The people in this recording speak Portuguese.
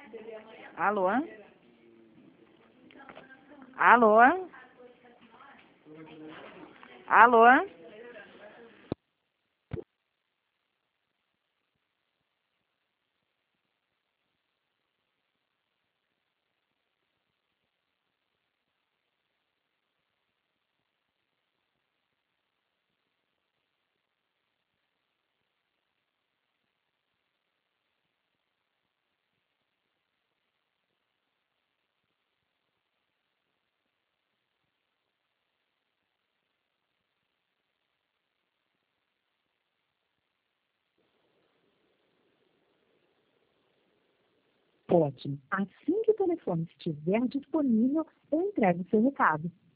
Alô? Alô? Alô? Ótimo. Assim que o telefone estiver disponível, eu entrego o seu recado.